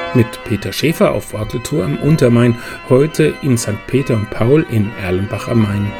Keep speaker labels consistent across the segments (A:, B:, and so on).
A: mit Peter Schäfer auf Orgeltour am Untermain, heute in St. Peter und Paul in Erlenbach am Main.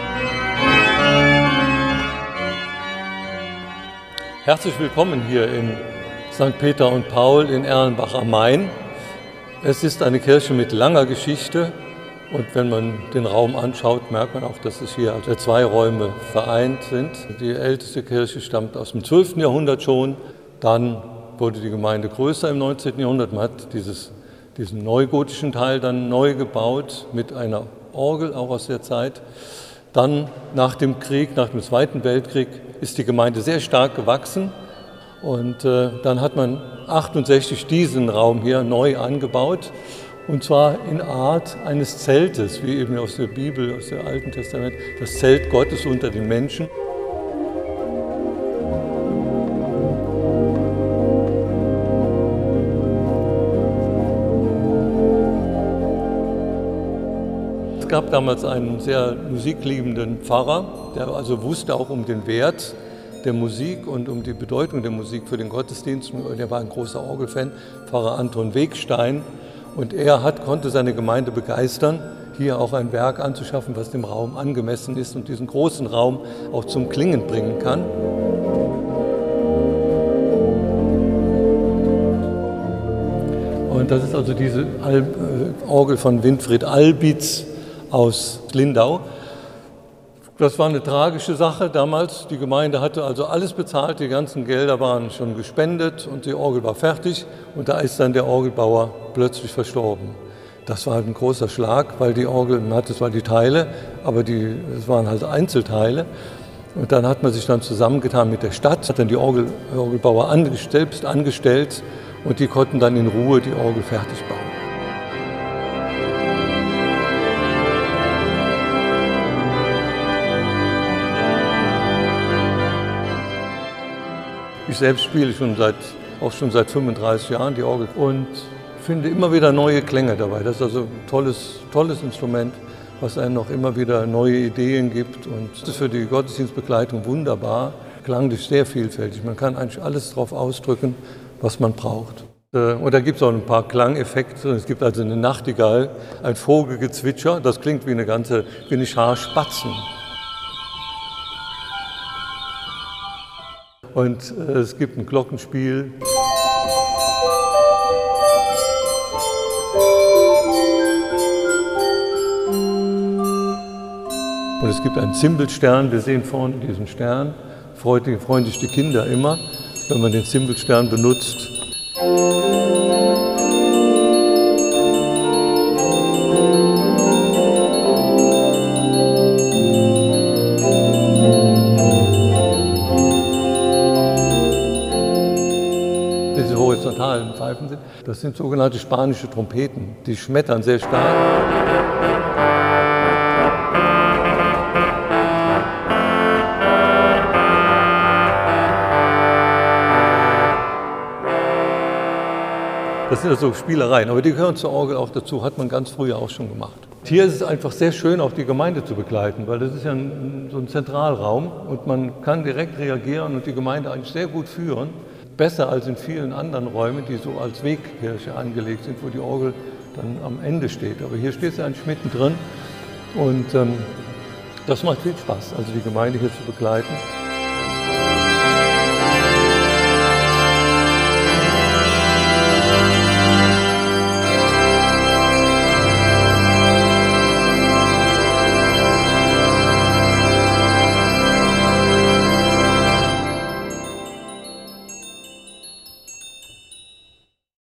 B: Herzlich willkommen hier in St. Peter und Paul in Erlenbach am Main. Es ist eine Kirche mit langer Geschichte und wenn man den Raum anschaut, merkt man auch, dass es hier also zwei Räume vereint sind. Die älteste Kirche stammt aus dem 12. Jahrhundert schon, dann wurde die Gemeinde größer im 19. Jahrhundert. Man hat diesen neugotischen Teil dann neu gebaut mit einer Orgel, auch aus der Zeit. Dann nach dem Krieg, nach dem Zweiten Weltkrieg, ist die Gemeinde sehr stark gewachsen. Und dann hat man 68 diesen Raum hier neu angebaut. Und zwar in Art eines Zeltes, wie eben aus der Bibel, aus dem Alten Testament, das Zelt Gottes unter den Menschen. Es gab damals einen sehr musikliebenden Pfarrer, der also wusste auch um den Wert der Musik und um die Bedeutung der Musik für den Gottesdienst. Er war ein großer Orgelfan, Pfarrer Anton Wegstein. Und er konnte seine Gemeinde begeistern, hier auch ein Werk anzuschaffen, was dem Raum angemessen ist und diesen großen Raum auch zum Klingen bringen kann. Und das ist also diese Orgel von Winfried Albitz aus Lindau. Das war eine tragische Sache damals. Die Gemeinde hatte also alles bezahlt, die ganzen Gelder waren schon gespendet und die Orgel war fertig. Und da ist dann der Orgelbauer plötzlich verstorben. Das war halt ein großer Schlag, weil die Orgel, man hatte zwar die Teile, aber es waren halt Einzelteile. Und dann hat man sich dann zusammengetan mit der Stadt, hat dann die Orgelbauer selbst angestellt und die konnten dann in Ruhe die Orgel fertig bauen. Ich selbst spiele auch schon seit 35 Jahren die Orgel und finde immer wieder neue Klänge dabei. Das ist also ein tolles Instrument, was einem noch immer wieder neue Ideen gibt. Und das ist für die Gottesdienstbegleitung wunderbar, klanglich sehr vielfältig. Man kann eigentlich alles darauf ausdrücken, was man braucht. Und da gibt es auch ein paar Klangeffekte. Es gibt also eine Nachtigall, ein Vogelgezwitscher, das klingt wie eine Schar Spatzen. Und es gibt ein Glockenspiel. Und es gibt einen Zimbelstern. Wir sehen vorne diesen Stern. Freuen sich die Kinder immer, wenn man den Zimbelstern benutzt. Horizontalen Pfeifen sind. Das sind sogenannte spanische Trompeten. Die schmettern sehr stark. Das sind also Spielereien, aber die gehören zur Orgel auch dazu, hat man ganz früher auch schon gemacht. Hier ist es einfach sehr schön, auch die Gemeinde zu begleiten, weil das ist ja so ein Zentralraum und man kann direkt reagieren und die Gemeinde eigentlich sehr gut führen. Besser als in vielen anderen Räumen, die so als Wegkirche angelegt sind, wo die Orgel dann am Ende steht. Aber hier steht sie eigentlich mittendrin und das macht viel Spaß, also die Gemeinde hier zu begleiten.